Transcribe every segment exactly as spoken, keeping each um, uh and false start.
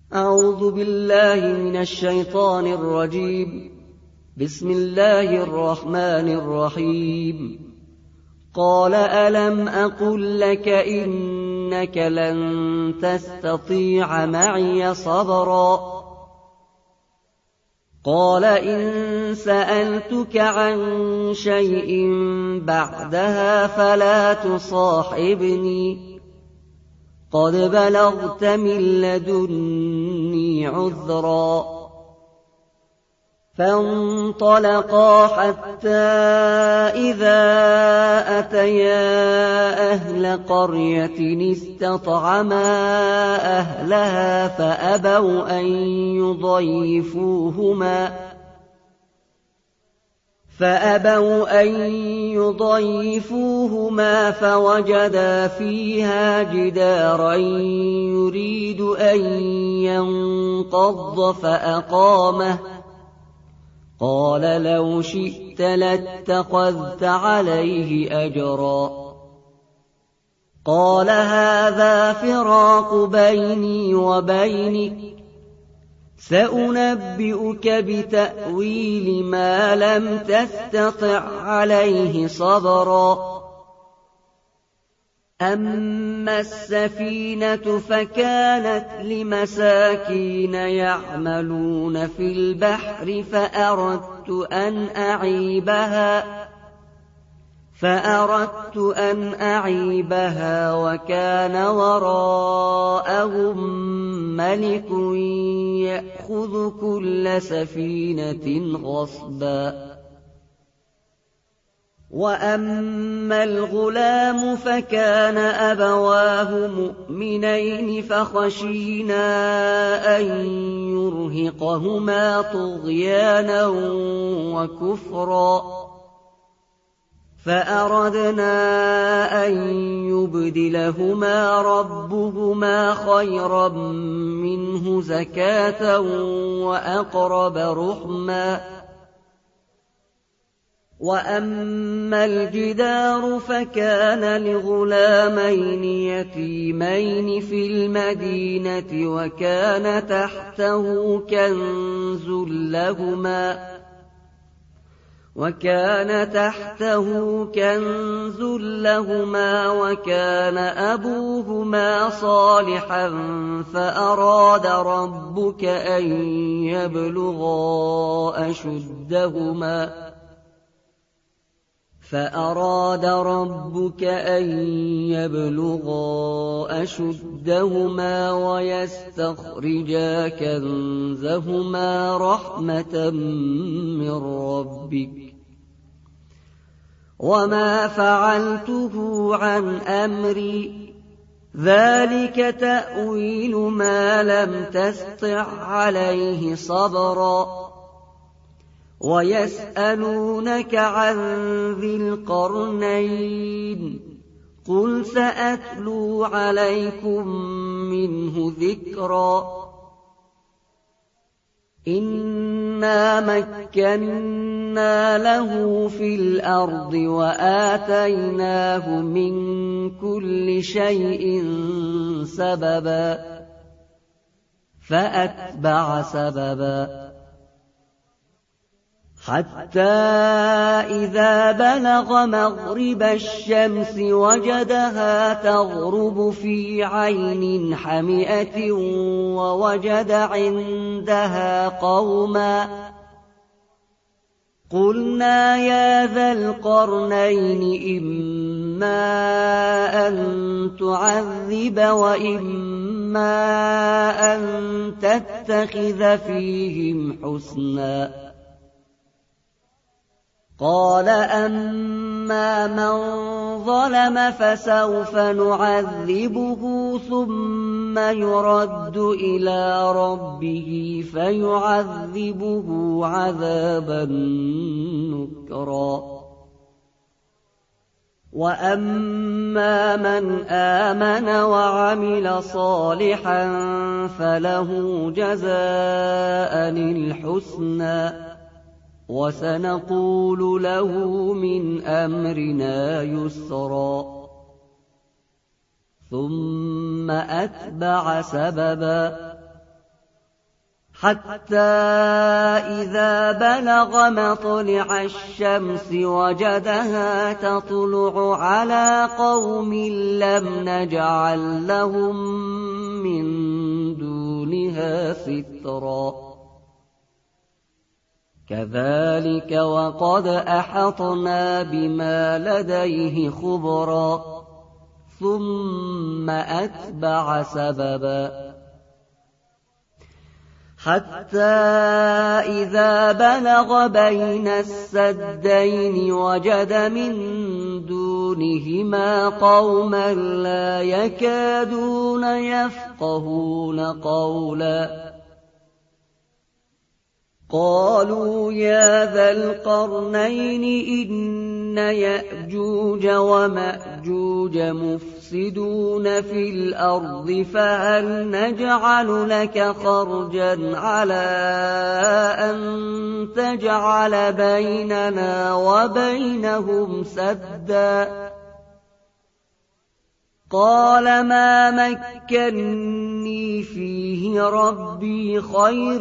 أعوذ بالله من الشيطان الرجيم. بسم الله الرحمن الرحيم. قال ألم أقل لك إنك لن تستطيع معي صبرا قال إن سألتك عن شيء بعدها فلا تصاحبني قد بلغت من لدني عذرا فانطلقا حتى إذا أتيا أهل قرية استطعما أهلها فأبوا أن يضيفوهما فأبوا أن يضيفوهما فوجدا فيها جدارا يريد أن ينقض فأقامه قال لو شئت لاتخذت عليه أجرا قال هذا فراق بيني وبينك سأنبئك بتأويل ما لم تستطع عليه صبرا أما السفينة فكانت لمساكين يعملون في البحر فأردت أن أعيبها فأردت أن أعيبها وكان وراءهم ملك يأخذ كل سفينة غصبا وأما الغلام فكان أبواه مؤمنين فخشينا أن يرهقهما طغيانا وكفرا فأردنا أن يبدلهما ربهما خيرا منه زكاة وأقرب رحما وأما الجدار فكان لغلامين يتيمين في المدينة وكان تحته كنز لهما وكان تحته كنز لهما وكان أبوهما صالحا فأراد ربك أن يبلغا أشدهما فأراد ربك أن يبلغا أشدهما ويستخرجا كنزهما رحمة من ربك وما فعلته عن أمري ذلك تأويل ما لم تستطع عليه صبرا ويسألونك عن ذي القرنين قل سأتلو عليكم منه ذكرا إنا مكنا له في الأرض وآتيناه من كل شيء سببا فأتبع سببا حتى إذا بلغ مغرب الشمس وجدها تغرب في عين حمئة ووجد عندها قوما قلنا يا ذا القرنين إما أن تعذب وإما أن تتخذ فيهم حسنا قال أما من ظلم فسوف نعذبه ثم يرد إلى ربه فيعذبه عذابا نكرا وأما من آمن وعمل صالحا فله جزاء الحسنى وسنقول له من أمرنا يسرا ثم أتبع سببا حتى إذا بلغ مطلع الشمس وجدها تطلع على قوم لم نجعل لهم من دونها سترا كذلك وقد أحطنا بما لديه خبرا ثم أتبع سببا حتى إذا بلغ بين السدين وجد من دونهما قوما لا يكادون يفقهون قولا قالوا يا ذا القرنين إن يأجوج ومأجوج مفسدون في الأرض فهل نجعل لك خرجا على أن تجعل بيننا وبينهم سدا قال ما مكني فيه ربي خير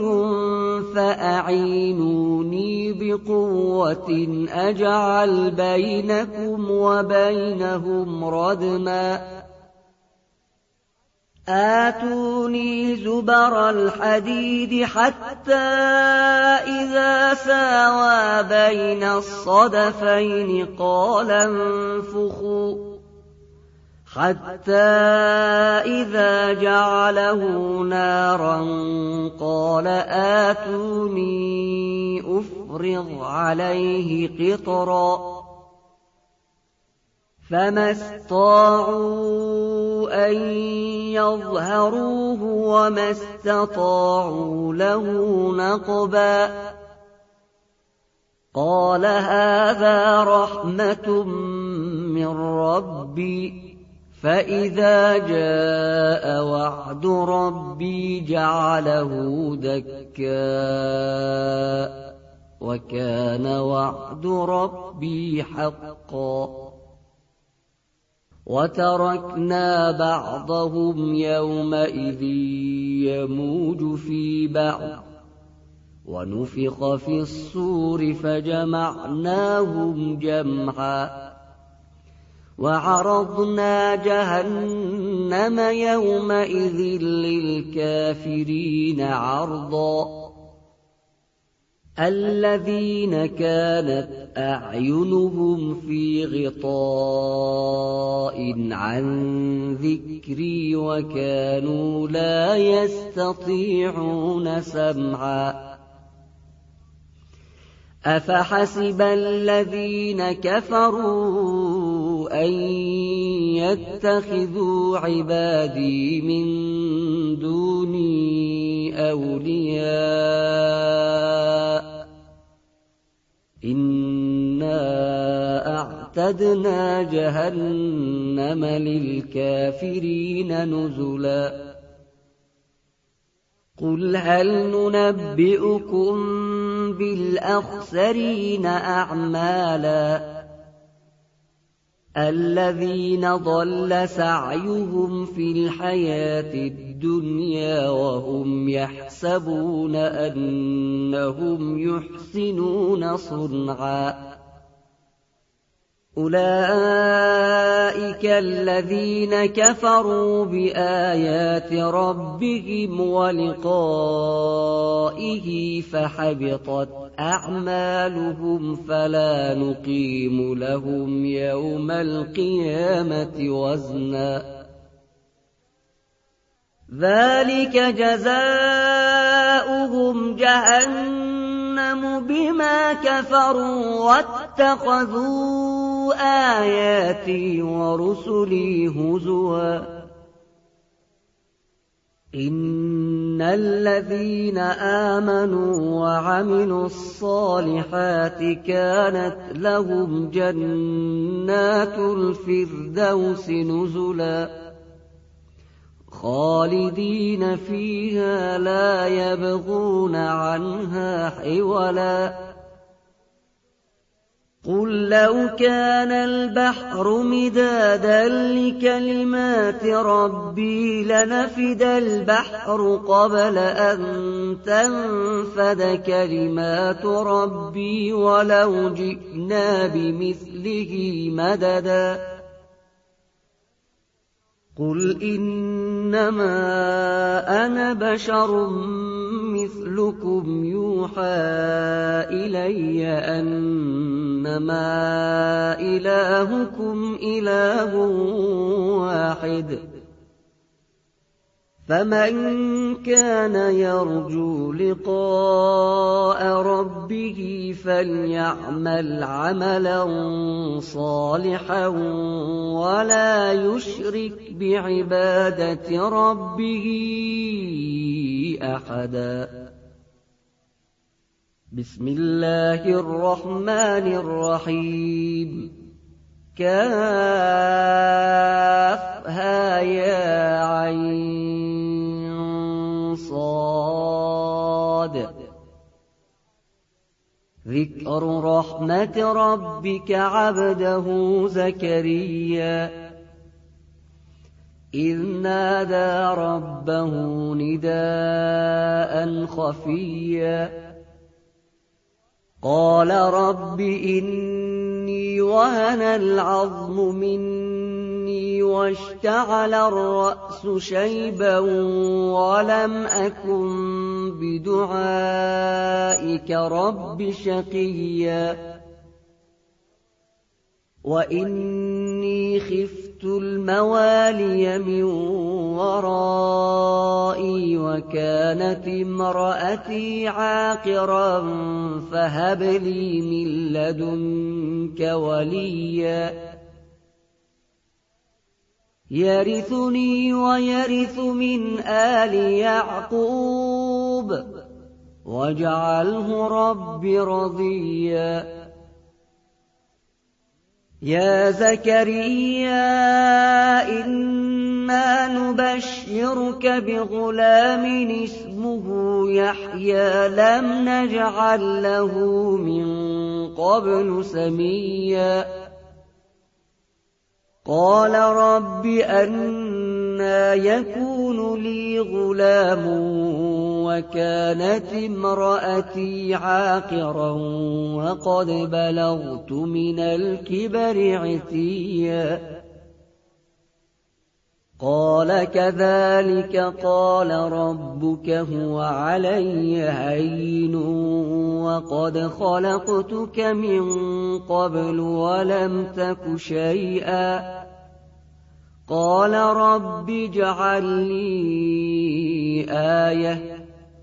فأعينوني بقوة أجعل بينكم وبينهم ردما آتوني زبر الحديد حتى إذا ساوى بين الصدفين قال انفخوا حتى إذا جعله نارا قال آتوني أفرغ عليه قطرا فما استطاعوا أن يظهروه وما استطاعوا له نقبا قال هذا رحمة من ربي فإذا جاء وعد ربي جعله دكا وكان وعد ربي حقا وتركنا بعضهم يومئذ يموج في بعض ونفخ في الصور فجمعناهم جمعا وعرضنا جهنم يومئذ للكافرين عرضا الذين كانت أعينهم في غطاء عن ذكري وكانوا لا يستطيعون سمعا أفحسب الذين كفروا أن يتخذوا عبادي من دوني أولياء إنا أعتدنا جهنم للكافرين نزلا قل هل ننبئكم بالأخسرين أعمالا الذين ضل سعيهم في الحياة الدنيا وهم يحسبون أنهم يحسنون صنعا أولئك الذين كفروا بآيات ربهم ولقائه فحبطت أعمالهم فلا نقيم لهم يوم القيامة وزنا ذلك جزاؤهم جهنم بما كفروا واتخذوا آياتي ورسلي هزوا إن الذين آمنوا وعملوا الصالحات كانت لهم جنات الفردوس نزلا خالدين فيها لا يبغون عنها حولا قُل لَّوْ كَانَ الْبَحْرُ مِدَادًا لِّكَلِمَاتِ رَبِّي لَنَفِدَ الْبَحْرُ قَبْلَ أَن تَنفَدَ كَلِمَاتُ رَبِّي وَلَوْ جِئْنَا بِمِثْلِهِ مَدَدًا قُلْ إِنَّمَا أَنَا بَشَرٌ مِّثْلُكُمْ يُوحَىٰ إِلَيَّ أَنَّمَا إِلَٰهُكُمْ إِلَٰهٌ وَاحِدٌ فَمَن كَانَ يَرْجُو لِقَاءَ رَبِّهِ فَلْيَعْمَلْ عَمَلًا صَالِحًا وَلَا يُشْرِكْ بِعِبَادَةِ رَبِّهِ أَحَدًا بسم الله الرحمن الرحيم كافها يا عين صاد ذكر رحمة ربك عبده زكريا إذ نادى ربه نداء خفيا قال رب إني وهن العظم مني واشتعل الرأس شيبا ولم أكن بدعائك رب شقيا وإني خفت الموالي من ورائي وكانت امرأتي عاقرا فهب لي من لدنك وليا يرثني ويرث من آل يعقوب واجعله رب رضيا يا زكريا إنا نبشرك بغلام اسمه يحيى لم نجعل له من قبل سميا قال رب أنى يكون لي غلام وكانت امرأتي عاقرا وقد بلغت من الكبر عتيا قال كذلك قال ربك هو علي هين وقد خلقتك من قبل ولم تك شيئا قال رب اجعل لي آية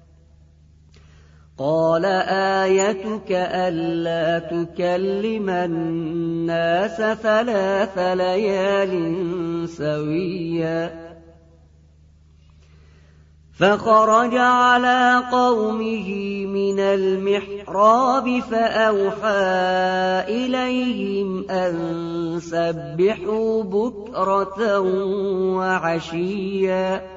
قال آيتك ألا تكلم الناس ثلاث ليال سويا فخرج على قومه من المحراب فأوحى إليهم أن سبحوا بكرة وعشيا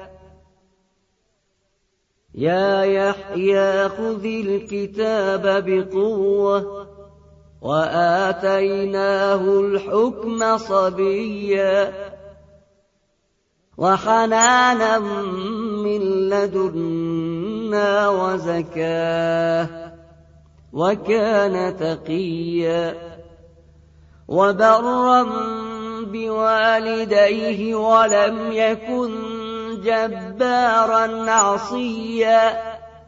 يا يحيى خذ الكتاب بقوة وآتيناه الحكم صبيا وحنانا من لدنا وزكاه وكان تقيا وبرا بوالديه ولم يكن جبارا عصيا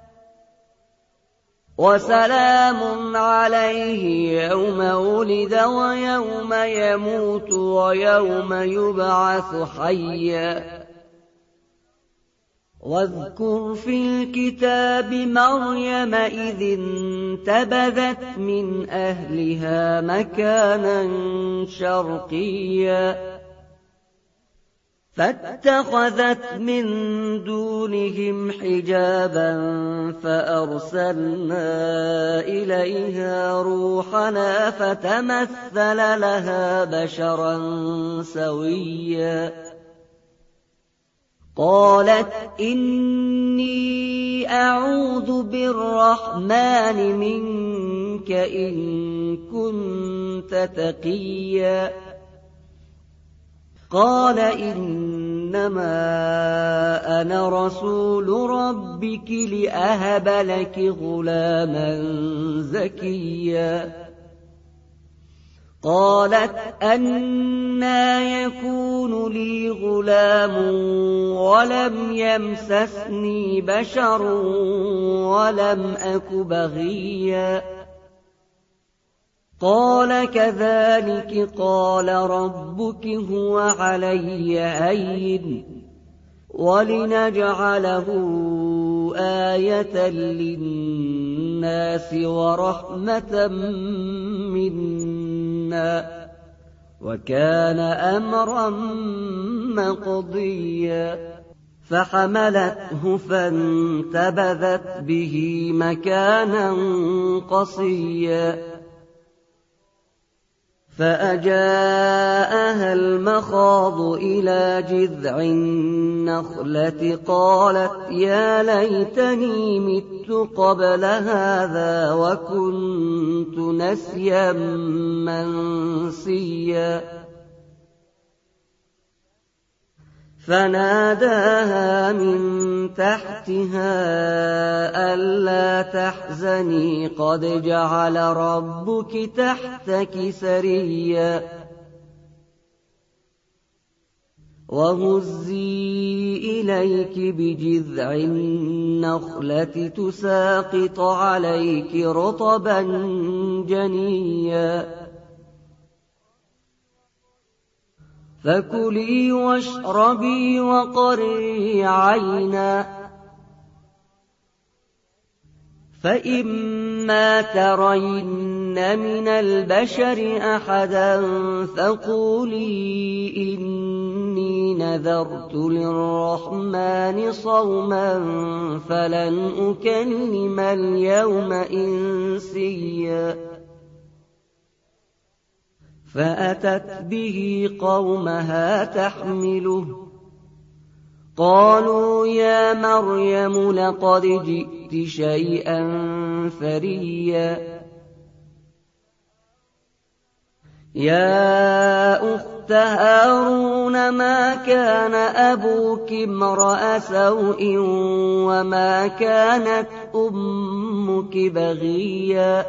وسلام عليه يوم ولد ويوم يموت ويوم يبعث حيا واذكر في الكتاب مريم إذ انتبذت من أهلها مكانا شرقيا فاتخذت من دونهم حجابا فأرسلنا إليها روحنا فتمثل لها بشرا سويا قالت إني أعوذ بالرحمن منك ربك إن كنت تقيا قال إنما أنا رسول ربك لأهب لك غلاما زكيا قالت أنى يكون لي غلام ولم يمسسني بشر ولم أك بغيا قال كذلك قال ربك هو علي هين ولنجعله آية للناس ورحمة منا وكان أمرا مقضيا فحملته فانتبذت به مكانا قصيا فأجاءها المخاض إلى جذع النخلة قالت يا ليتني مت قبل هذا وكنت نسيا منسيا فناداها من تحتها ألا تحزني قد جعل ربك تحتك سريا وهزي إليك بجذع النخلة تساقط عليك رطبا جنيا فكلي واشربي وقري عينا فإما ترين من البشر أحدا فقولي إني نذرت للرحمن صوما فلن أكلم اليوم إنسيا فأتت به قومها تحمله قالوا يا مريم لقد جئت شيئا فريا يا أخت هارون ما كان أبوك امرأ سوء وما كانت أمك بغيا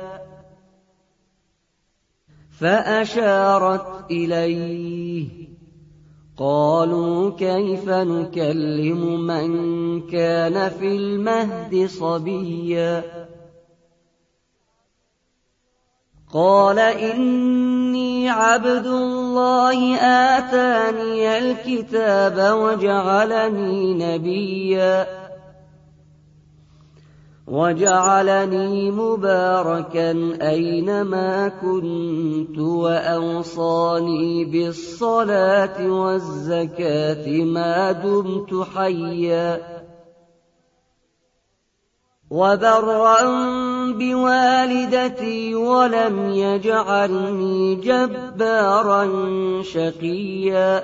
فأشارت إليه قالوا كيف نكلم من كان في المهد صبيا قال إني عبد الله آتاني الكتاب وجعلني نبيا وجعلني مباركا أينما كنت وأوصاني بالصلاة والزكاة ما دمت حيا وبرا بوالدتي ولم يجعلني جبارا شقيا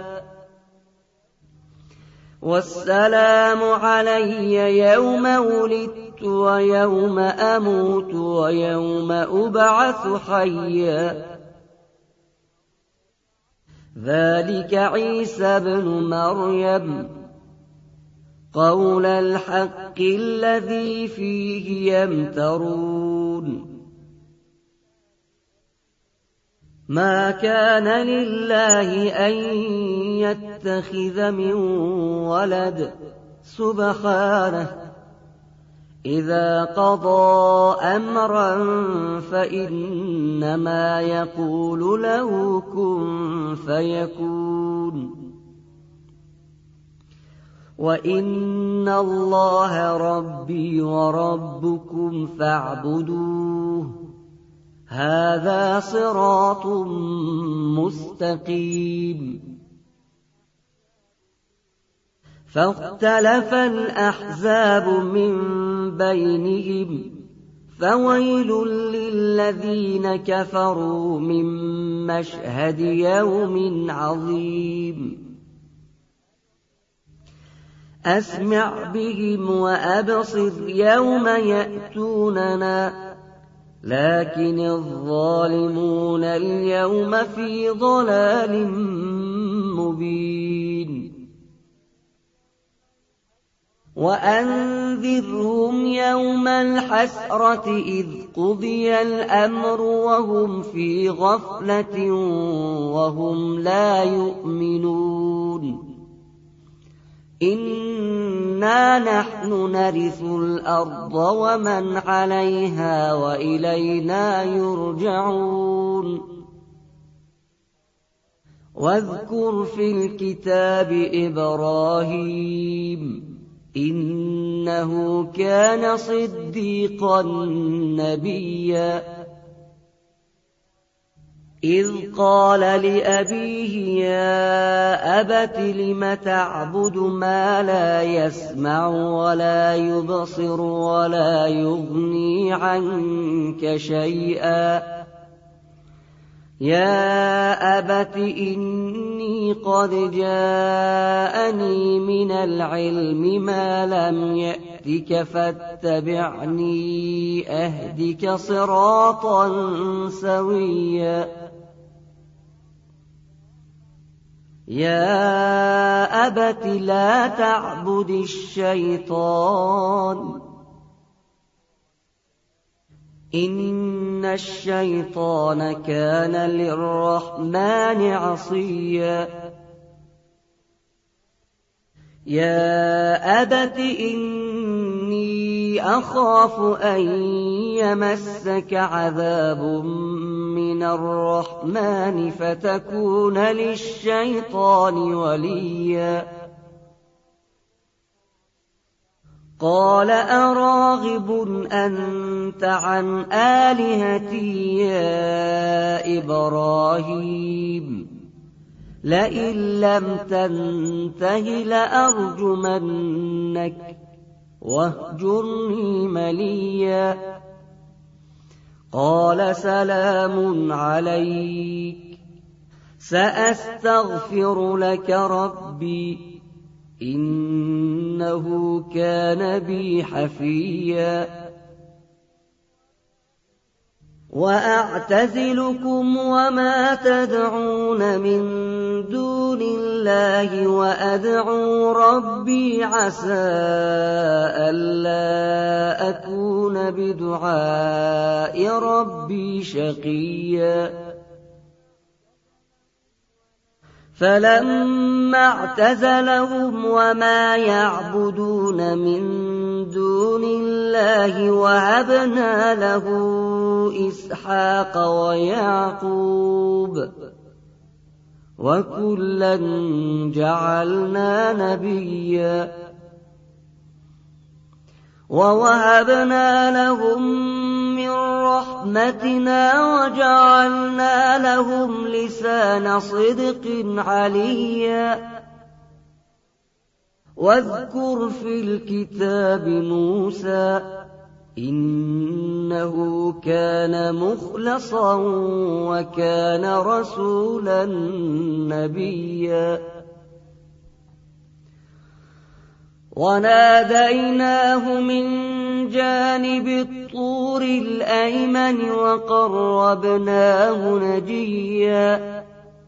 والسلام علي يوم ولدت ويوم أموت ويوم أبعث حيا ذلك عيسى بن مريم قول الحق الذي فيه يمترون ما كان لله أن يتخذ من ولد سبحانه إذا قضى أمرا فإنما يقول له كن فيكون وإن الله ربي وربكم فاعبدوه هذا صراط مستقيم فاختلف الأحزاب من بينهم فويل للذين كفروا من مشهد يوم عظيم أسمع بهم وأبصر يوم يأتوننا لكن الظالمون اليوم في ضلال مبين وأنذرهم يوم الحسرة إذ قضي الأمر وهم في غفلة وهم لا يؤمنون إنا نحن نرث الأرض ومن عليها وإلينا يرجعون واذكر في الكتاب إبراهيم إنه كان صديقا نبيا إذ قال لأبيه يا أبت لم تعبد ما لا يسمع ولا يبصر ولا يغني عنك شيئا يا أبت إني قد جاءني من العلم ما لم يأتك فاتبعني أهدك صراطا سويا يا أبت لا تعبد الشيطان إن الشيطان كان للرحمن عصيا يا أبت إني أخاف أن يمسك عذاب من الرحمن فتكون للشيطان وليا قال أراغب أنت عن آلهتي يا إبراهيم لئن لم تنته لأرجمنك واهجرني مليا قال سلام عليك سأستغفر لك ربي إنه كان بي حفيا وأعتزلكم وما تدعون من دون الله وأدعو ربي عسى ألا أكون بدعاء ربي شقيا فلما اعتزلهم وما يعبدون من دون الله وهبنا له إسحاق ويعقوب وكلا جعلنا نبيا ووهبنا لهم من رحمتنا وجعلنا لهم لسان صدق عليا واذكر في الكتاب موسى إنه كان مخلصا وكان رسولا نبيا وناديناه من جانب الطور الأيمن وقربناه نجيا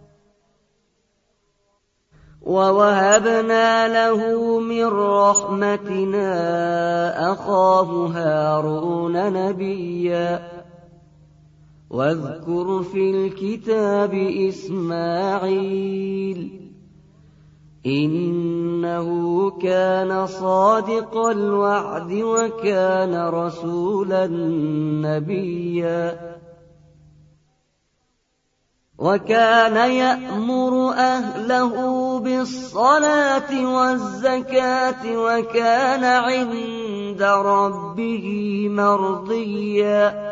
ووهبنا له من رحمتنا أخاه هارون نبيا واذكر في الكتاب إسماعيل إنه كان صادق الوعد وكان رسولا نبيا وكان يأمر أهله بالصلاة والزكاة وكان عند ربه مرضيا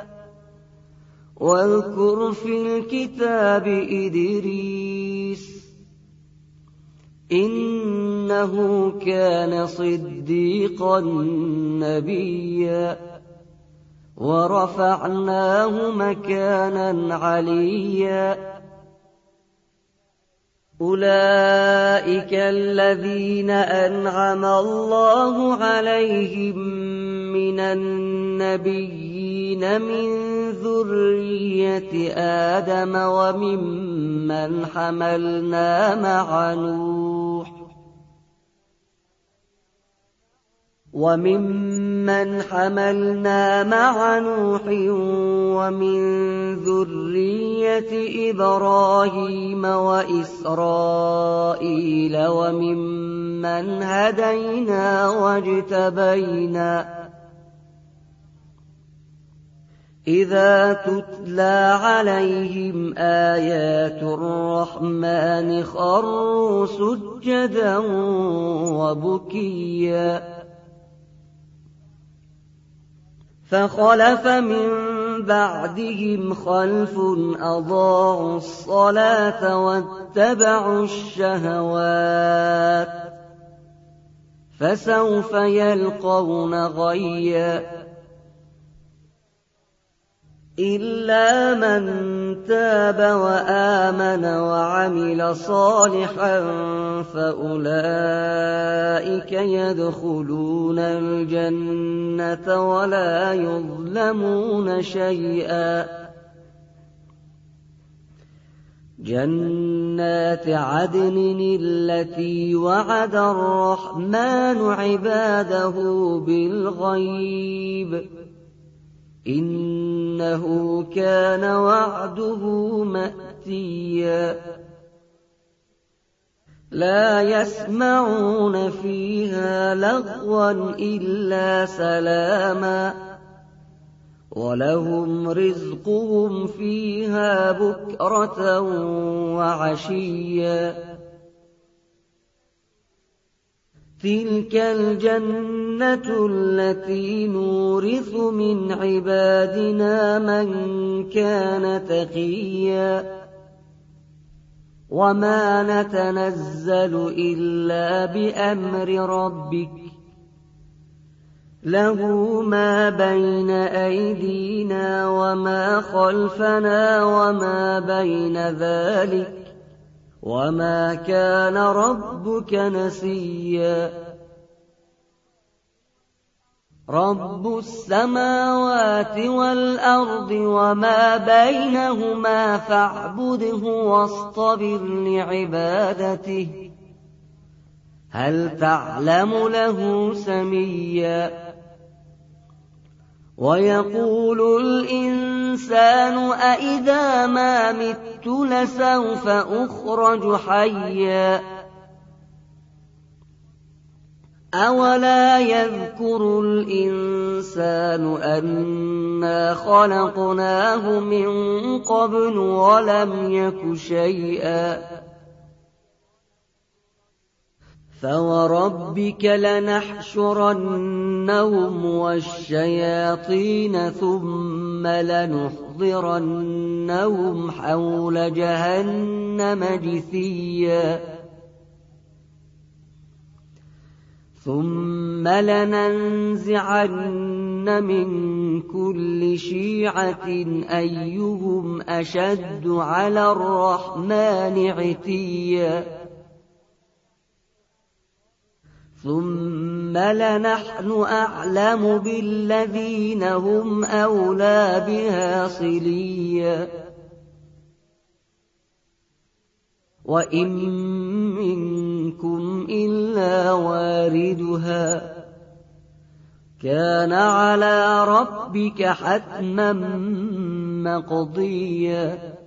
واذكر في الكتاب إدريس إنه كان صديقا نبيا ورفعناه مكانا عليا أولئك الذين أنعم الله عليهم من من النبيين من ذرية آدم وممن حملنا مع نوح وممن حملنا مع نوح ومن ذرية إبراهيم وإسرائيل وممن هدينا واجتبينا إذا تتلى عليهم آيات الرحمن خروا سجدا وبكيا فخلف من بعدهم خلف أضاعوا الصلاة واتبعوا الشهوات فسوف يلقون غيا إلا من تاب وآمن وعمل صالحا فأولئك يدخلون الجنة ولا يظلمون شيئا جنات عدن التي وعد الرحمن عباده بالغيب إنه كان وعده مأتيا لا يسمعون فيها لغوا إلا سلاما ولهم رزقهم فيها بكرة وعشيا تلك الجنة التي نورث من عبادنا من كان تقيا وما نتنزل إلا بأمر ربك له ما بين أيدينا وما خلفنا وما بين ذلك وما كان ربك نسيا رب السماوات والأرض وما بينهما فاعبده واصطبر لعبادته هل تعلم له سميا ويقول الإنسان أإذا ما مت لسوف أخرج حيا أولا يذكر الإنسان أنا خلقناه من قبل ولم يك شيئا فوربك لنحشرنهم والشياطين ثم لنحضرنهم حول جهنم جثيا ثم لننزعن من كل شيعة أيهم أشد على الرحمن عتيا ثم لنحن أعلم بالذين هم أولى بها صليا وإن منكم إلا واردها كان على ربك حتما مقضيا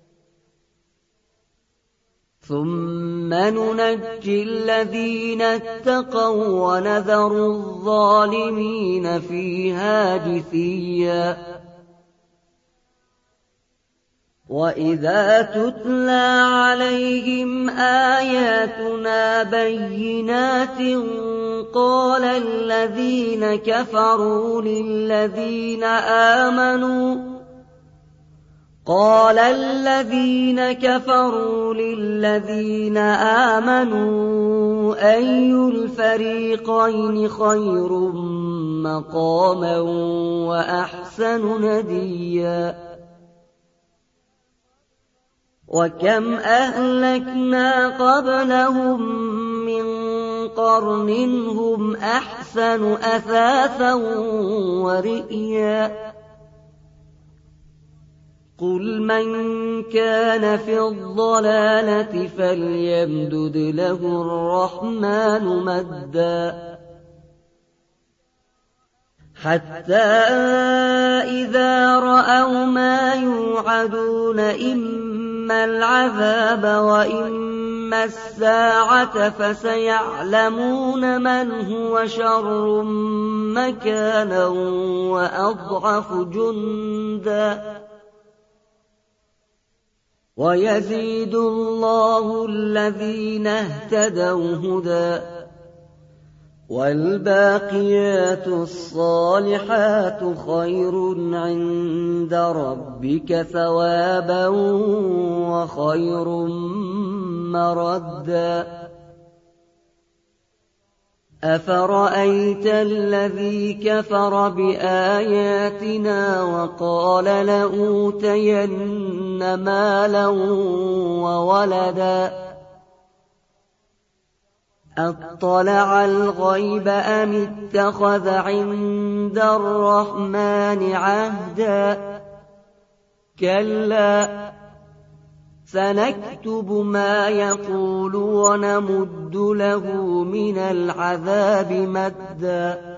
ثم ننجي الذين اتقوا ونذر الظالمين فيها جثيا وإذا تتلى عليهم آياتنا بينات قال الذين كفروا للذين آمنوا قال الذين كفروا للذين آمنوا أي الفريقين خير مقاما وأحسن نديا وكم أهلكنا قبلهم من قرن هم أحسن أثاثا ورئيا قل من كان في الضلالة فليمدد له الرحمن مدا حتى إذا رأوا ما يوعدون إما العذاب وإما الساعة فسيعلمون من هو شر مكانا وأضعف جندا ويزيد الله الذين اهتدوا هدى والباقيات الصالحات خير عند ربك ثوابا وخير مردا أفرأيت الذي كفر بآياتنا وقال لأوتين مالا وولدا أطلع الغيب أم اتخذ عند الرحمن عهدا كلا سنكتب ما يقول ونمد له من العذاب مدا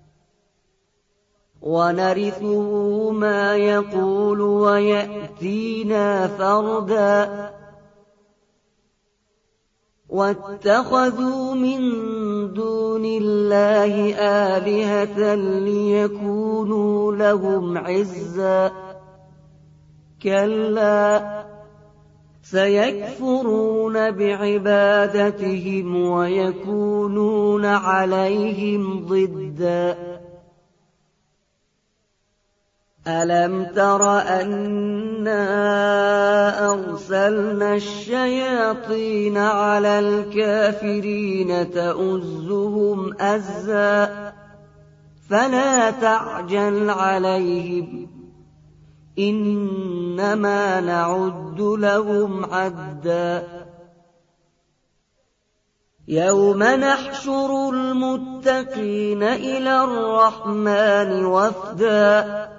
ونرثه ما يقول ويأتينا فردا واتخذوا من دون الله آلهة ليكونوا لهم عزا كلا سيكفرون بعبادتهم ويكونون عليهم ضدا ألم تر أنا أرسلنا الشياطين على الكافرين تؤزهم أزا فلا تعجل عليهم إنما نعد لهم عدا يوم نحشر المتقين إلى الرحمن وفدا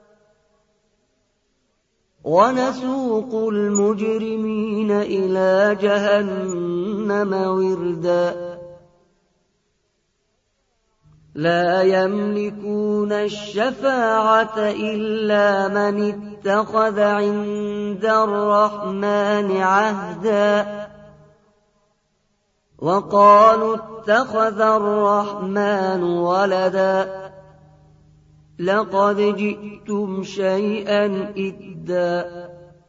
ونسوق المجرمين إلى جهنم وردا لا يملكون الشفاعة إلا من اتخذ عند الرحمن عهدا وقالوا اتخذ الرحمن ولدا لقد جئتم شيئا إدا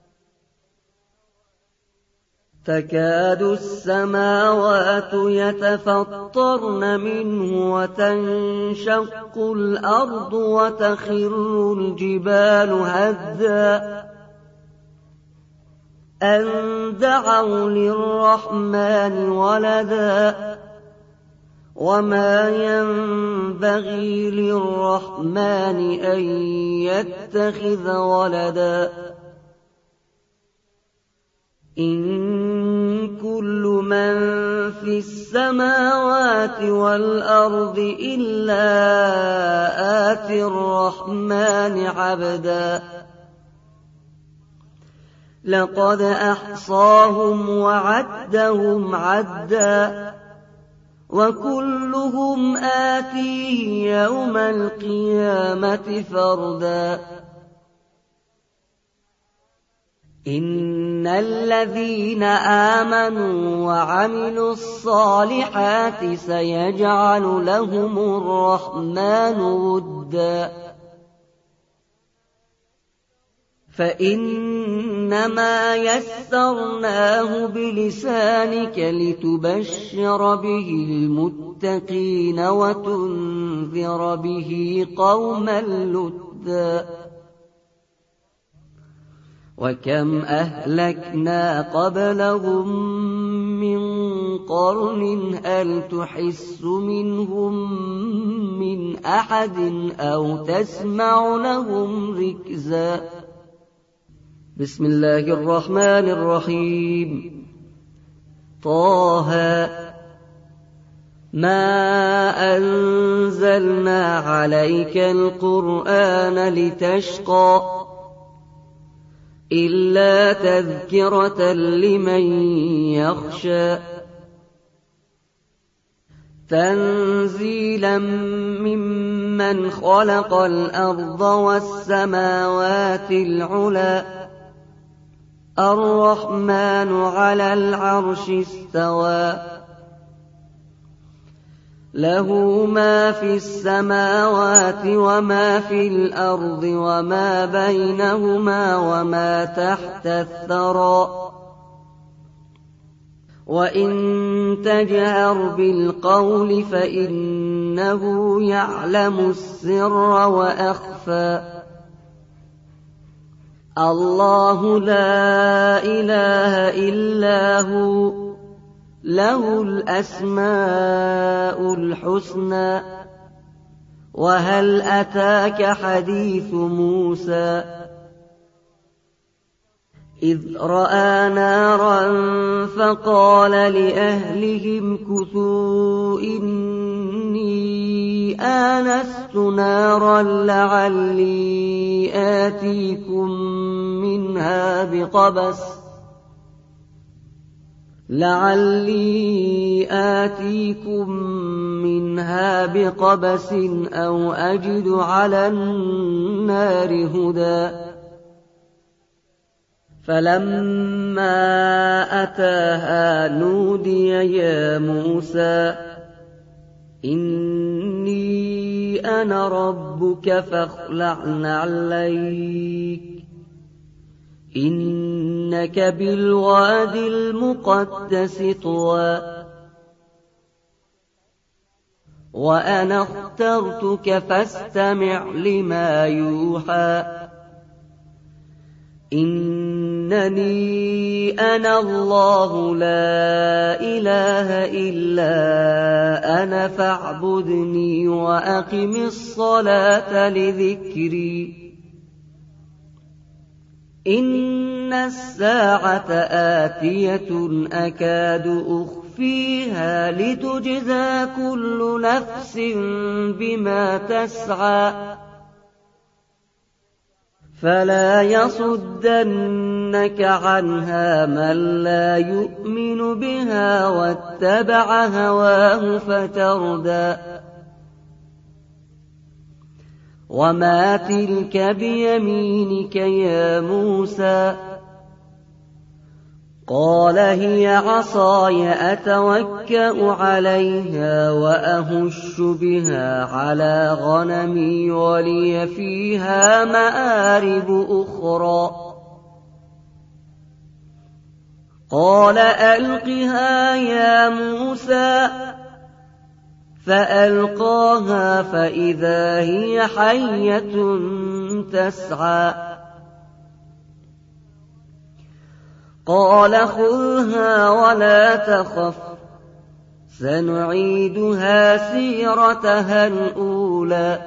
تكاد السماوات يتفطرن منه وتنشق الأرض وتخر الجبال هدا أن دعوا للرحمن ولدا وما ينبغي للرحمن أن يتخذ ولدا إن كل من في السماوات والأرض إلا آتي الرحمن عبدا لقد أحصاهم وعدهم عدا وكلهم آتيه يوم القيامة فردا إن الذين آمنوا وعملوا الصالحات سيجعل لهم الرحمن ودا فإنما يسرناه بلسانك لتبشر به المتقين وتنذر به قوما لدا وكم أهلكنا قبلهم من قرن هل تحس منهم من أحد أو تسمع لهم ركزا بسم الله الرحمن الرحيم طه مَا أَنزَلْنَا عَلَيْكَ الْقُرْآنَ لِتَشْقَىٰ إِلَّا تَذْكِرَةً لِّمَن يَخْشَىٰ تَنزِيلًا مِّمَّنْ خَلَقَ الْأَرْضَ وَالسَّمَاوَاتِ الْعُلَى الرَّحْمَٰنُ عَلَى الْعَرْشِ اسْتَوَىٰ لَهُ مَا فِي السَّمَاوَاتِ وَمَا فِي الْأَرْضِ وَمَا بَيْنَهُمَا وَمَا تَحْتَ الثَّرَىٰ وَإِن تَجْهَرْ بِالْقَوْلِ فَإِنَّهُ يَعْلَمُ السِّرَّ وَأَخْفَى اللَّهُ لَا إِلَٰهَ إِلَّا هُوَ لَهُ الْأَسْمَاءُ الْحُسْنَىٰ وَهَلْ أَتَاكَ حَدِيثُ مُوسَىٰ إِذْ رَأَىٰ نَارًا فَقَالَ لِأَهْلِهِ امْكُثُوا إِنِّي آنَسْتُ نَارًا لَّعَلِّي آتِيكُم مِّنْهَا بِقَبَسٍ لعلي آتيكم منها بقبس أو أجد على النار هدى فلما أتاها نودي يا موسى إني أنا ربك فاخلع نعليك إنك بالواد المقدس طوى وأنا اخترتك فاستمع لما يوحى إنني أنا الله لا إله إلا أنا فاعبدني وأقم الصلاة لذكري إن الساعة آتية أكاد أخفيها لتجزى كل نفس بما تسعى فلا يصدنك عنها من لا يؤمن بها واتبع هواه فتردى وما تلك بيمينك يا موسى قال هي عصاي أتوكأ عليها وأهش بها على غنمي ولي فيها مآرب أخرى قال ألقها يا موسى فألقاها فإذا هي حية تسعى قال خذها ولا تخف سنعيدها سيرتها الأولى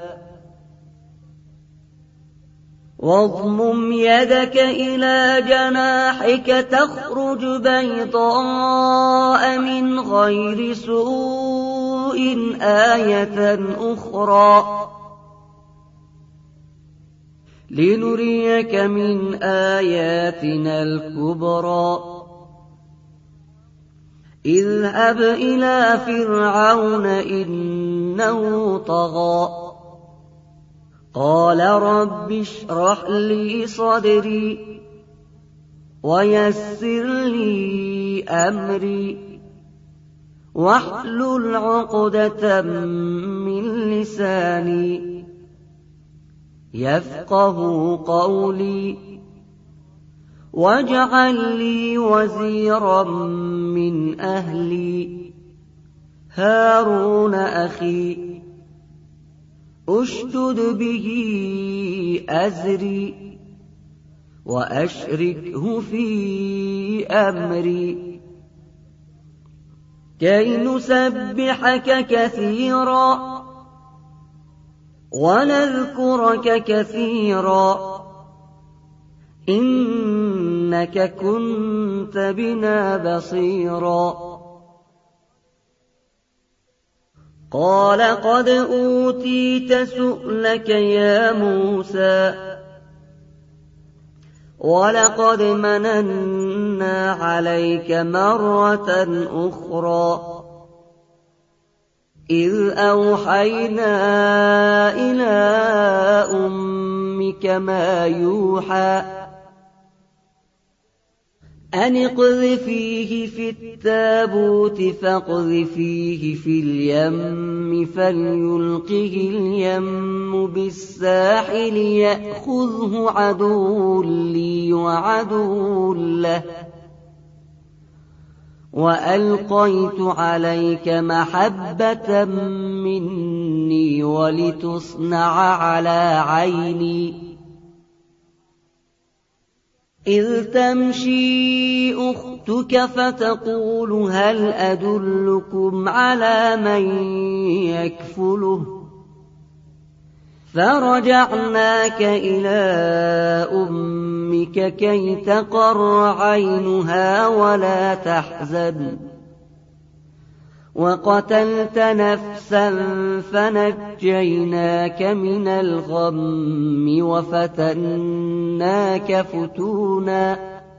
واضمم يدك إلى جناحك تخرج بيضاء من غير سوء آية أخرى لنريك من آياتنا الكبرى اذهب إلى فرعون إنه طغى قال رب اشرح لي صدري ويسر لي أمري واحلل عقدة من لساني يفقه قولي واجعل لي وزيرا من أهلي هارون أخي أشدد به أزري وأشركه في أمري كي نسبحك كثيرا ونذكرك كثيرا إنك كنت بنا بصيرا قال قد أوتيت سؤلك يا موسى ولقد مننا عليك مرة أخرى إذ أوحينا إلى أمك ما يوحى أن اقذفيه في التابوت فاقذفيه في اليم فليلقه اليم بالساحل يأخذه عدو لي وعدو له وألقيت عليك محبة مني ولتصنع على عيني إذ تمشي أختك فتقول هل أدلكم على من يكفله فرجعناك إلى أمك كي تقر عينها ولا تحزن وقتلت نفسا فنجيناك من الغم وفتناك فتونا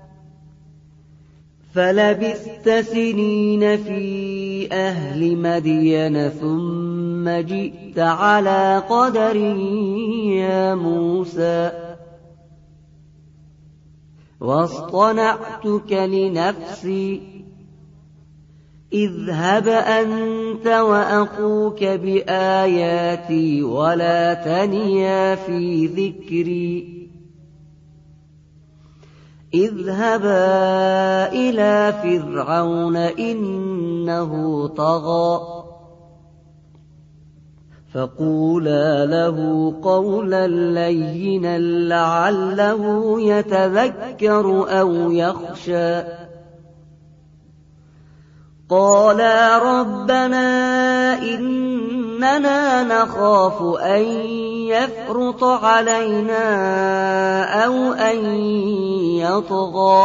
فلبثت سنين في أهل مدين ثم جئت على قدر يا موسى واصطنعتك لنفسي اذهب أنت وأخوك بآياتي ولا تنيا في ذكري اذهبا إلى فرعون إنه طغى فقولا له قولا لينا لعله يتذكر أو يخشى قالا ربنا إننا نخاف أن يفرط علينا أو أن يطغى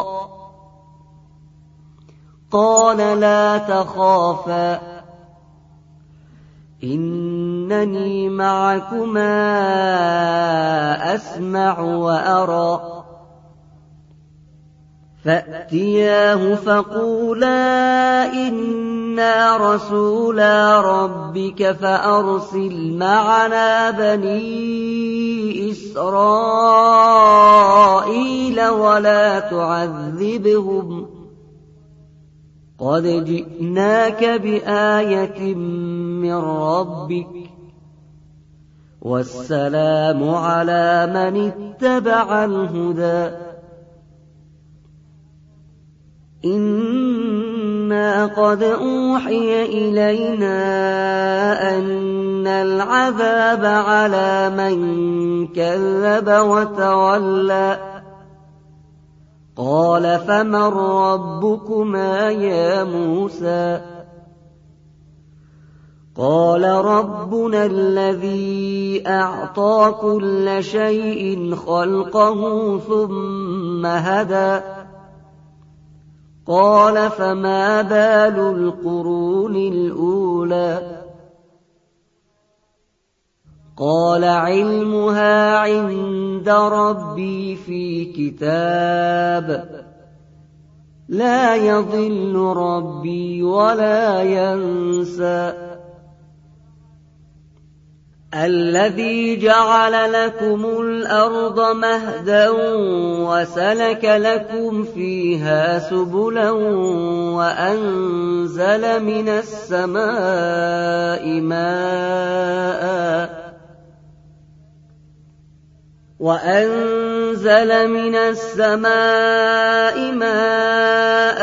قال لا تخافا إنني معكما أسمع وأرى فأتياه فقولا إنا رسولا ربك فأرسل معنا بني إسرائيل ولا تعذبهم قد جئناك بآية من ربك والسلام على من اتبع الهدى إنا قد أوحي إلينا أن العذاب على من كذب وتولى قال فمن ربكما يا موسى قال ربنا الذي أعطى كل شيء خلقه ثم هدى قال فما بال القرون الأولى قال علمها عند ربي في كتاب لا يضل ربي ولا ينسى الذي جعل لكم الأرض مهدا وسلك لكم فيها سبلا وأنزل من السماء ماء وأنزل من السماء ماء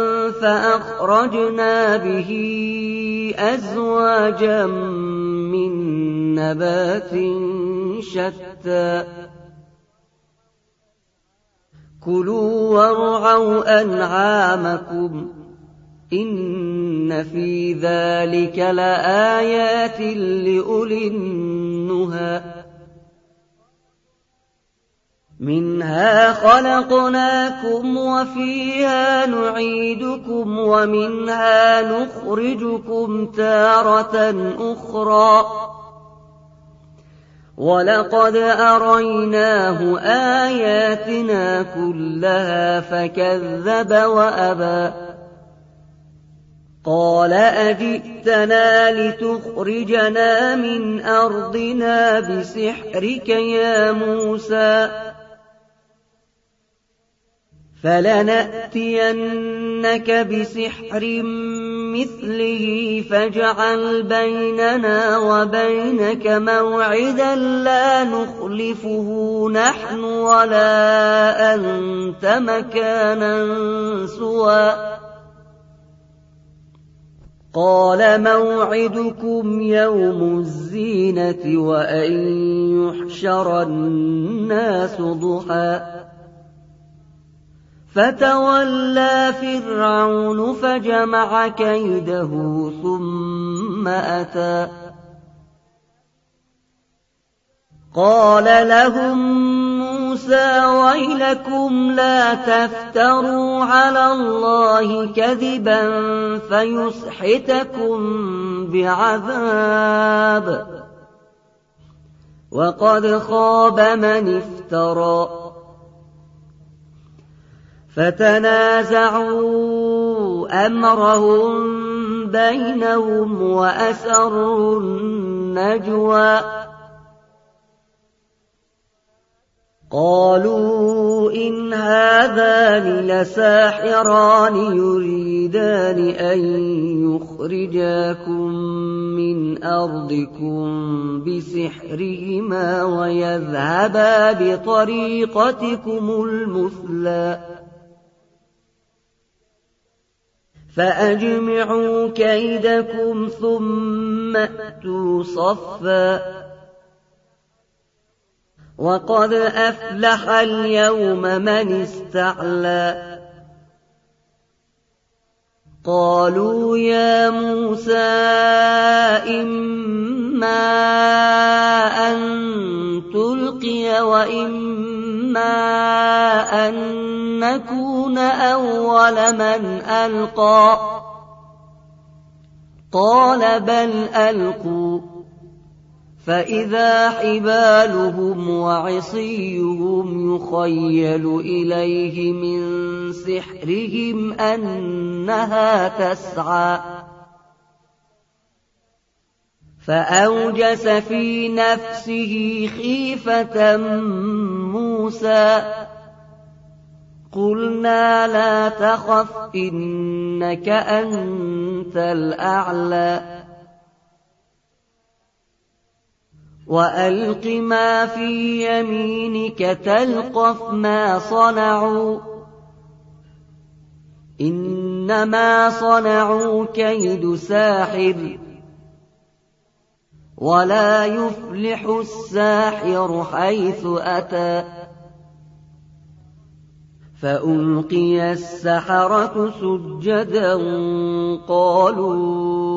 فأخرجنا به أزواجا من نبات شتى كلوا وارعوا أنعامكم إن في ذلك لآيات لأولي النهى منها خلقناكم وفيها نعيدكم ومنها نخرجكم تارة أخرى ولقد أريناه آياتنا كلها فكذب وأبى قال أجئتنا لتخرجنا من أرضنا بسحرك يا موسى فلنأتينك بسحر مثله فاجعل بيننا وبينك موعدا لا نخلفه نحن ولا أنت مكانا سوى قال موعدكم يوم الزينة وأن يحشر الناس ضحى فتولى فرعون فجمع كيده ثم أتى قال لهم موسى ويلكم لا تفتروا على الله كذبا فيسحتكم بعذاب وقد خاب من افترى فتنازعوا أمرهم بينهم وأسروا النجوى قالوا إن هذان لساحران يريدان أن يخرجاكم من أرضكم بسحرهما ويذهبا بطريقتكم المثلى فأجمعوا كيدكم ثم أتوا صفا وقد أفلح اليوم من استعلى قالوا يا موسى إما أن تلقي وإما أن نكون أول من ألقى قال بل ألقوا فإذا حبالهم وعصيهم يخيل إليه من سحرهم أنها تسعى فأوجس في نفسه خيفة موسى قلنا لا تخف إنك أنت الأعلى وألق ما في يمينك تلقف ما صنعوا إنما صنعوا كيد ساحر ولا يفلح الساحر حيث أتى فألقي السحرة سجدا قالوا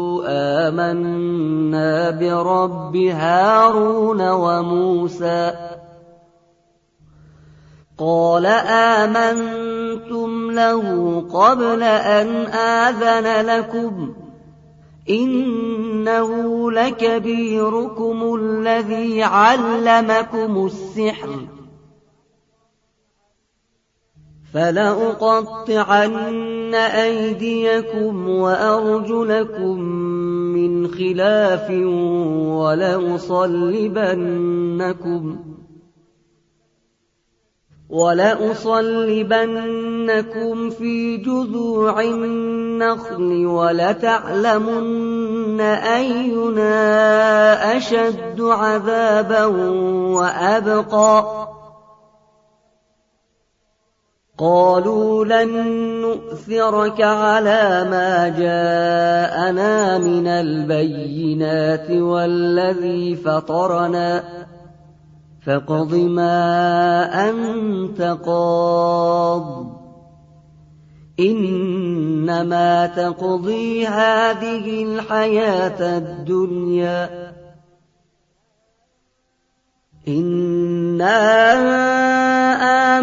آمنا برب هارون وموسى قال آمنتم له قبل أن آذن لكم إنه لكبيركم الذي علمكم السحر فلأقطعن أيديكم وأرجلكم من خلاف ولأصلبنكم ولأصلبنكم في جذوع النخل ولتعلمن أينا أشد عذابا وأبقى قالوا لن نؤثرك على ما جاءنا من البينات والذي فطرنا فاقض ما أنت قاض إنما تقضي هذه الحياة الدنيا إنا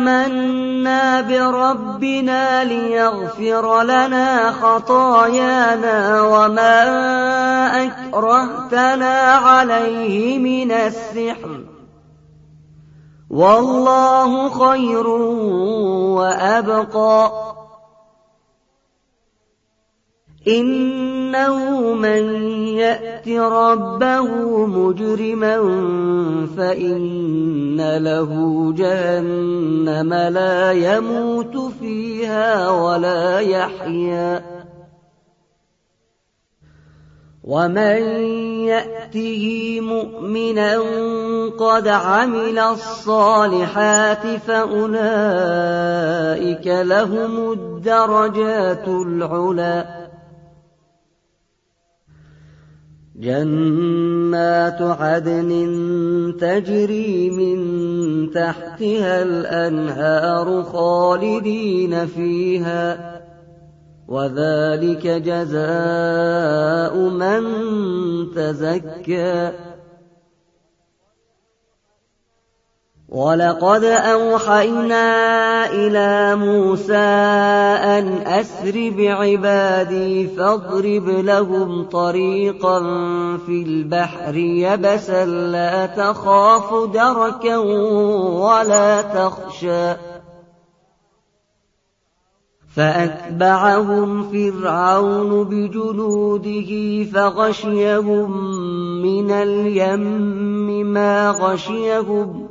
آمنا بربنا ليغفر لنا خطايانا وما أكرهتنا عليه من السحر والله خير وأبقى إنه من يأت ربه مجرما فإن له جهنم لا يموت فيها ولا يحيا ومن يأته مؤمنا قد عمل الصالحات فأولئك لهم الدرجات العلى جنات عدن تجري من تحتها الأنهار خالدين فيها وذلك جزاء من تزكى ولقد أوحينا إلى موسى أن أسر بعبادي فاضرب لهم طريقا في البحر يبسا لا تخاف دركا ولا تخشى فأتبعهم فرعون بجنوده فغشيهم من اليم ما غشيهم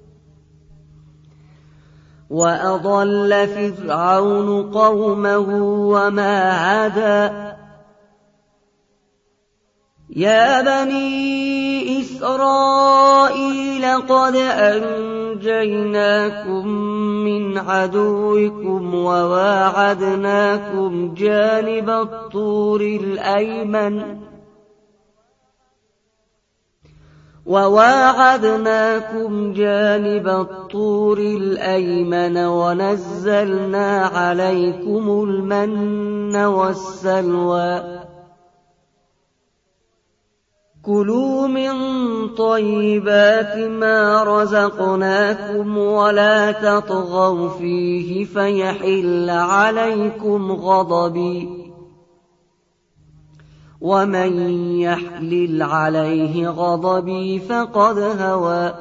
وأضل فرعون قومه وما هدى يا بني إسرائيل قد أنجيناكم من عدوكم وواعدناكم جانب الطور الأيمن وواعدناكم جانب الطور الأيمن ونزلنا عليكم المن والسلوى كلوا من طيبات ما رزقناكم ولا تطغوا فيه فيحل عليكم غضبي ومن يحلل عليه غضبي فقد هوى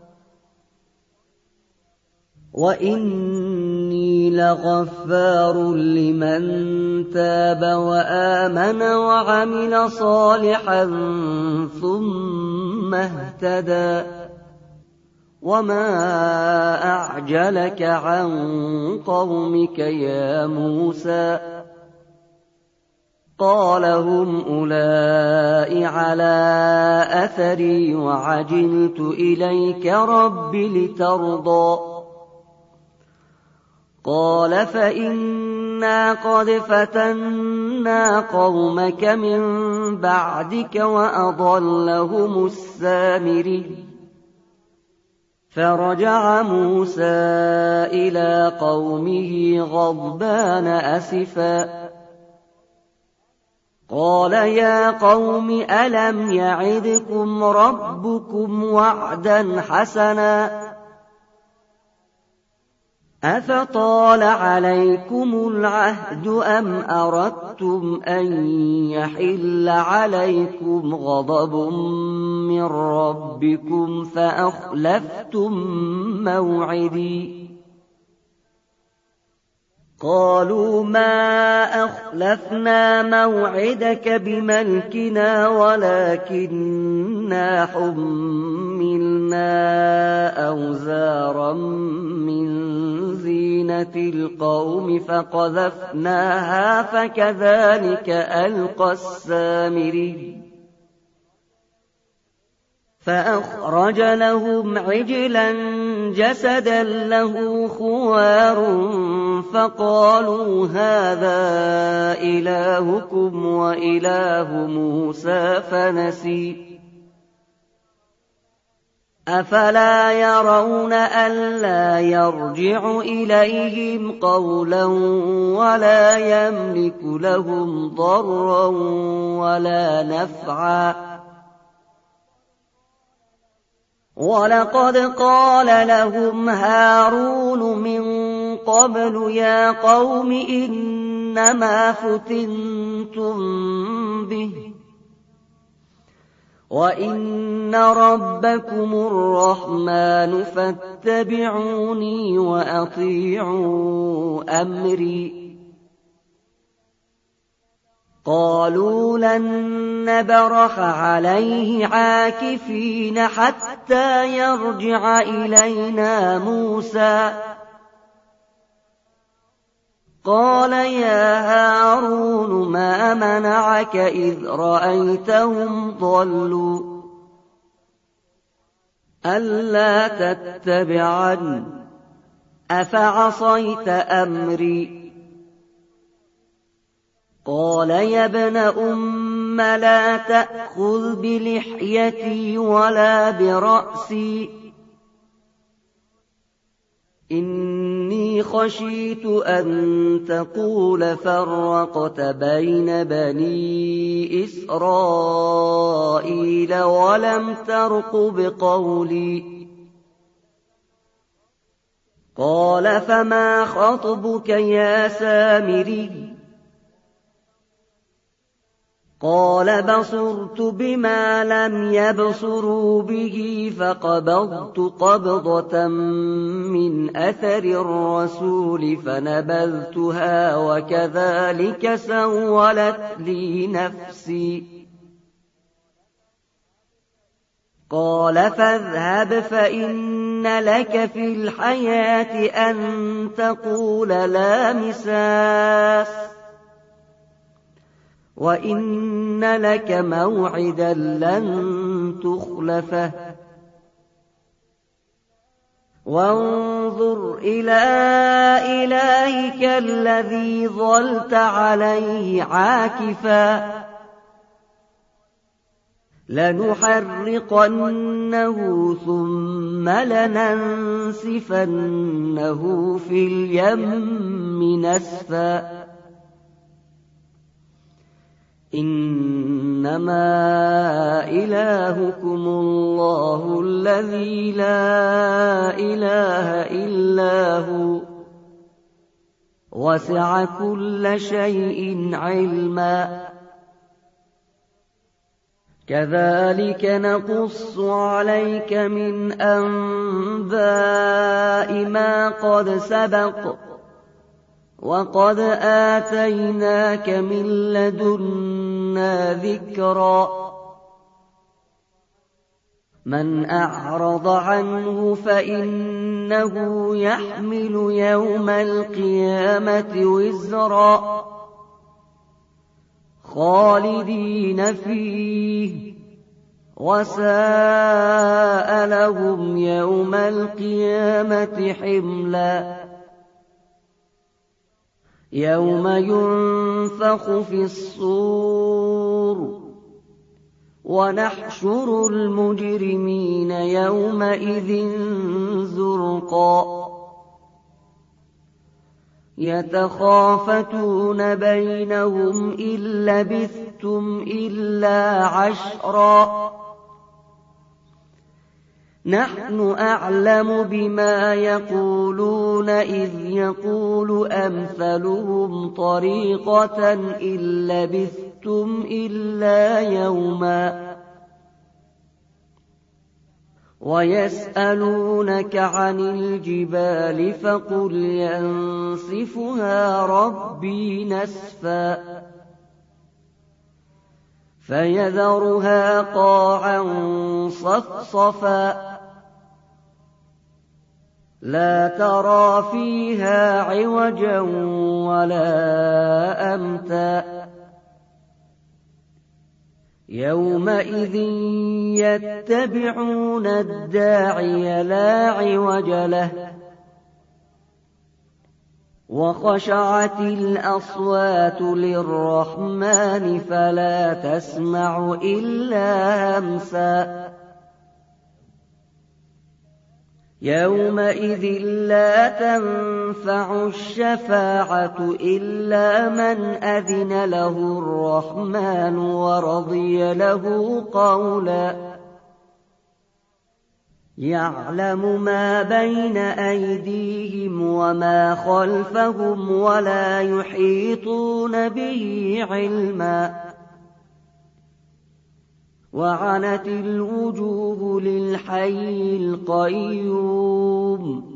وإني لغفار لمن تاب وآمن وعمل صالحا ثم اهتدى وما أعجلك عن قومك يا موسى قال هم أولئك على أثري وعجلت إليك رب لترضى قال فإنا قد فتنا قومك من بعدك وأضلهم السامري فرجع موسى إلى قومه غضبان أسفا قال يا قوم ألم يعدكم ربكم وعدا حسنا أفطال عليكم العهد أم أردتم أن يحل عليكم غضب من ربكم فأخلفتم موعدي قالوا ما أخلفنا موعدك بملكنا ولكننا حملنا أوزارا من زينة القوم فقذفناها فكذلك ألقى السامري فأخرج لهم عجلا جسدا له خوار فقالوا هذا إلهكم وإله موسى فنسي أفلا يرون ألا يرجع إليهم قولا ولا يملك لهم ضرا ولا نفعا وَلَقَدْ قَالَ لَهُمْ هَارُونُ مِن قَبْلُ يَا قَوْمِ إِنَّمَا فُتِنتُم بِهِ وَإِنَّ رَبَّكُمُ الرَّحْمَٰنُ فَاتَّبِعُونِي وَأَطِيعُوا أَمْرِي قَالُوا لَن نَّبْرَحَ عَلَيْهِ عَاكِفِينَ حَتَّىٰ يَرْجِعَ إِلَيْنَا مُوسَىٰ قَالَ يَا هَارُونُ مَا مَنَعَكَ إِذْ رَأَيْتَهُمْ ضَلُّوا أَلَّا تَتَّبِعَنِ أَفَعَصَيْتَ أَمْرِي قَالَ يَا ابْنَ أُمَّ لَا تَأْخُذْ بِلِحْيَتِي وَلَا بِرَأْسِي إِنِّي خَشِيتُ أَن تَقُولَ فَرَّقْتَ بَيْنَ بَنِي إِسْرَائِيلَ وَلَمْ تَرْقُبْ قَوْلِي قَالَ فَمَا خَطْبُكَ يَا سَامِرِيُّ قَالَ بَصُرْتُ بِمَا لَمْ يَبْصُرُوا بِهِ فَقَبَضْتُ قَبْضَةً مِّنْ أَثَرِ الرَّسُولِ فَنَبَذْتُهَا وَكَذَٰلِكَ سَوَّلَتْ لِي نَفْسِي قَالَ فَاذْهَبْ فَإِنَّ لَكَ فِي الْحَيَاةِ أَن تَقُولَ لَا مِسَاسَ وَإِنَّ لَكَ مَوْعِدًا لَّن تُخْلَفَهُ وَانظُرْ إِلَىٰ إِلَٰهِكَ الَّذِي ظَلْتَ عَلَيْهِ عَاكِفًا لَّنُحَرِّقَنَّهُ ثُمَّ لَنَنسِفَنَّهُ فِي الْيَمِّ نَسْفًا إِنَّمَا إِلَٰهُكُمُ اللَّهُ الَّذِي لَا إِلَٰهَ إِلَّا هُوَ وَسِعَ كُلَّ شَيْءٍ عِلْمًا كَذَٰلِكَ نَقُصُّ عَلَيْكَ مِنْ أَنبَاءِ مَا قَدْ سَبَقَ وَقَدْ آتَيْنَاكَ مِن لَّدُنَّا ذِكْرًا مَّنْ أَعْرَضَ عَنْهُ فَإِنَّهُ يَحْمِلُ يَوْمَ الْقِيَامَةِ وِزْرًا خَالِدِينَ فِيهِ وَسَاءَ لَهُمْ يَوْمَ الْقِيَامَةِ حِمْلًا يَوْمَ يُنفَخُ فِي الصُّورِ وَنَحْشُرُ الْمُجْرِمِينَ يَوْمَئِذٍ زُرْقًا يَتَخَافَتُونَ بَيْنَهُمْ إِن لَّبِثْتُمْ إِلَّا عَشْرًا نَحْنُ أَعْلَمُ بِمَا يَقُولُونَ إِذْ يَقُولُ أَمْثَلُهُمْ طَرِيقَةً إِن لَّبِثْتُمْ إِلَّا يَوْمًا وَيَسْأَلُونَكَ عَنِ الْجِبَالِ فَقُلْ يَنسِفُهَا رَبِّي نَسْفًا فَيَذَرُهَا قَاعًا صَفْصَفًا لَّا تَرَىٰ فِيهَا عِوَجًا وَلَا أَمْتًا يَوْمَئِذٍ يَتَّبِعُونَ الدَّاعِيَ لَا عِوَجَ لَهُ وَخَشَعَتِ الْأَصْوَاتُ لِلرَّحْمَٰنِ فَلَا تَسْمَعُ إِلَّا هَمْسًا يَوْمَئِذٍ لَّا تَنفَعُ الشَّفَاعَةُ إِلَّا مَنْ أَذِنَ لَهُ الرَّحْمَٰنُ وَرَضِيَ لَهُ قَوْلًا يعلم ما بين أيديهم وما خلفهم ولا يحيطون به علما وعنت الوجوه للحي القيوم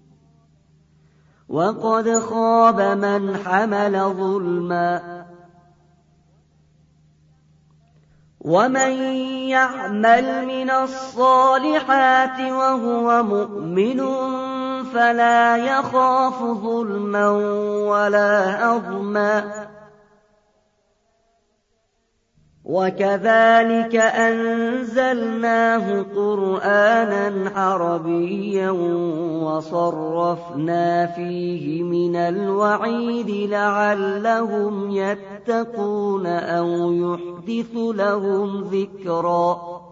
وقد خاب من حمل ظلما ومن يعمل من الصالحات وهو مؤمن فلا يخاف ظلما ولا هضما وكذلك أنزلناه قرآنا عربيا وصرفنا فيه من الوعيد لعلهم يتقون أو يحدث لهم ذكرا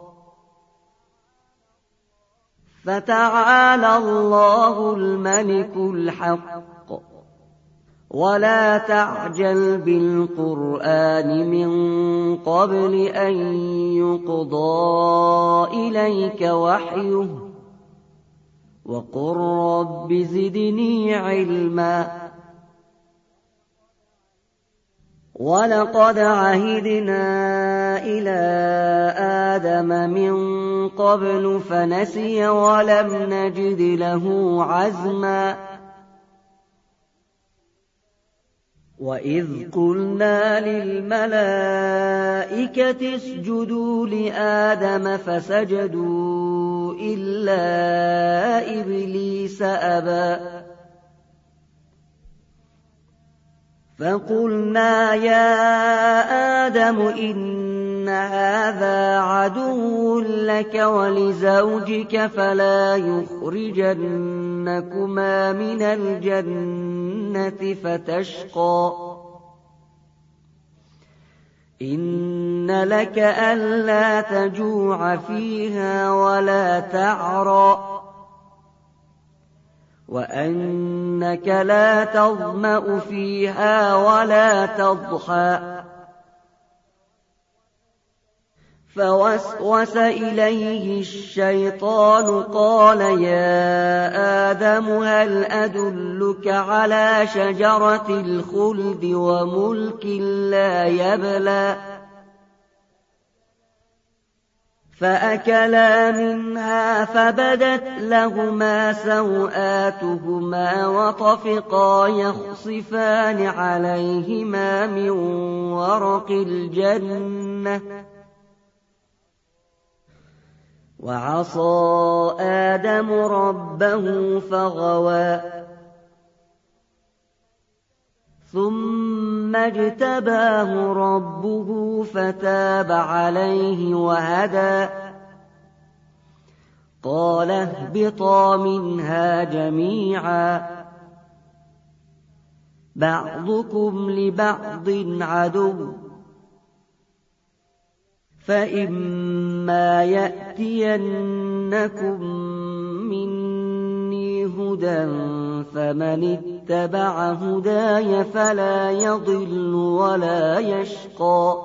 فتعالى الله الملك الحق ولا تعجل بالقرآن من قبل أن يقضى إليك وحيه وقل رب زدني علما ولقد عهدنا إلى آدم من قبل فنسي ولم نجد له عزما وإذ قلنا للملائكة اسجدوا لآدم فسجدوا إلا إبليس أبى فقلنا يا آدم إن هذا عدو لك ولزوجك فلا يخرجنكما من الجنة فتشقى إن لك ألا تجوع فيها ولا تعرى وأنك لا تظمأ فيها ولا تضحى فوسوس إليه الشيطان قال يا آدم هل أدلك على شجرة الخلد وملك لا يبلى فأكلا منها فبدت لهما سوآتهما وطفقا يخصفان عليهما من ورق الجنة وعصى آدم ربه فغوى ثم اجتباه ربه فتاب عليه وهدى قال اهبطا منها جميعا بعضكم لبعض عدو فإما يأتينكم مني هدى فمن اتبع هداي فلا يضل ولا يشقى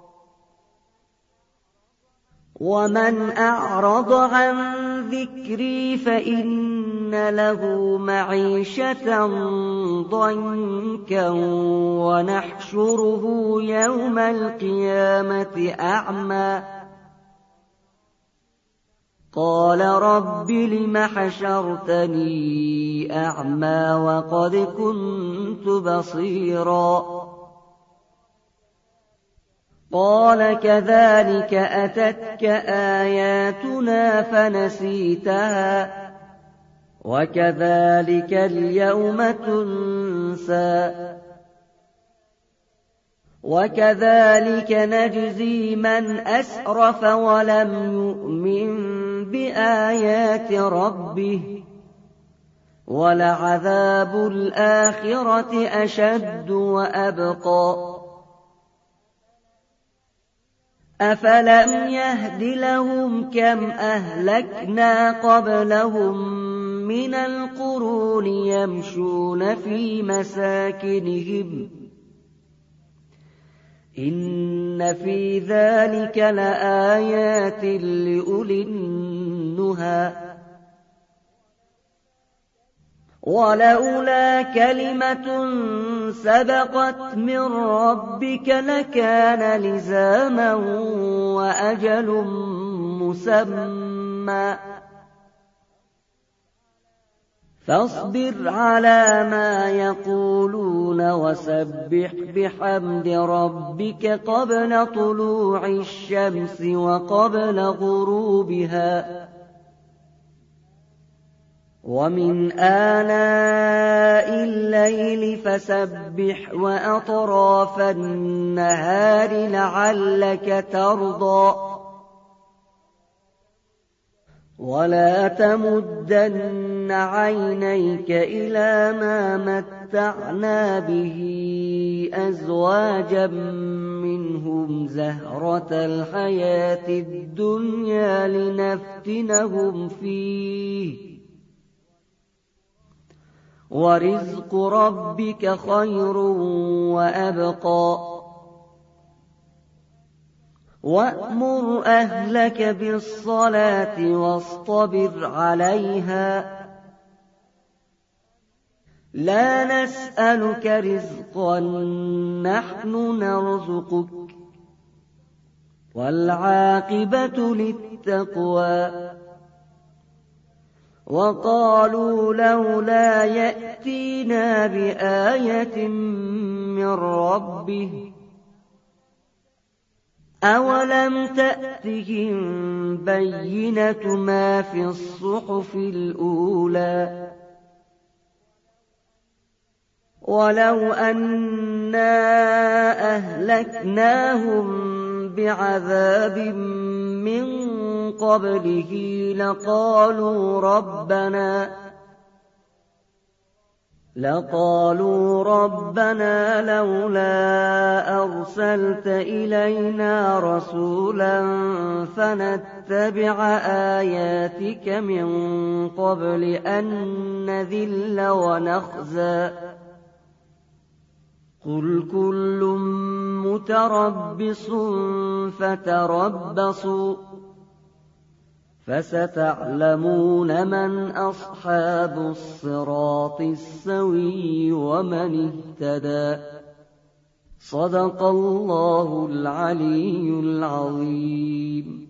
ومن أعرض عن ذكري فإن له معيشة ضنكا ونحشره يوم القيامة أعمى قال رب لم حشرتني أعمى وقد كنت بصيرا قال كذلك أتتك آياتنا فنسيتها وكذلك اليوم تنسى وكذلك نجزي من أسرف ولم يؤمن بآيات ربه ولعذاب الآخرة أشد وأبقى أفلم يهد لهم كم أهلكنا قبلهم من القرون يمشون في مساكنهم إن في ذلك لآيات لأولي النهى ولولا كلمة سبقت من ربك لكان لزاما وأجل مسمى فاصبر على ما يقولون وسبح بحمد ربك قبل طلوع الشمس وقبل غروبها ومن آناء الليل فسبح وأطراف النهار لعلك ترضى ولا تمدن عينيك إلى ما متعنا به أزواجا منهم زهرة الحياة الدنيا لنفتنهم فيه ورزق ربك خير وأبقى وأمر أهلك بالصلاة واصطبر عليها لا نسألك رزقا نحن نرزقك والعاقبة للتقوى وقالوا لولا يأتينا بآية من ربه أولم تأتهم بينة ما في الصحف الأولى ولو أنا أهلكناهم بعذاب من قبله لقالوا ربنا لقالوا ربنا لولا أرسلت إلينا رسولا فنتبع آياتك من قبل أن نذل ونخزى قل كل متربص فتربصوا فستعلمون من أصحاب الصراط السوي ومن اهتدى صدق الله العلي العظيم.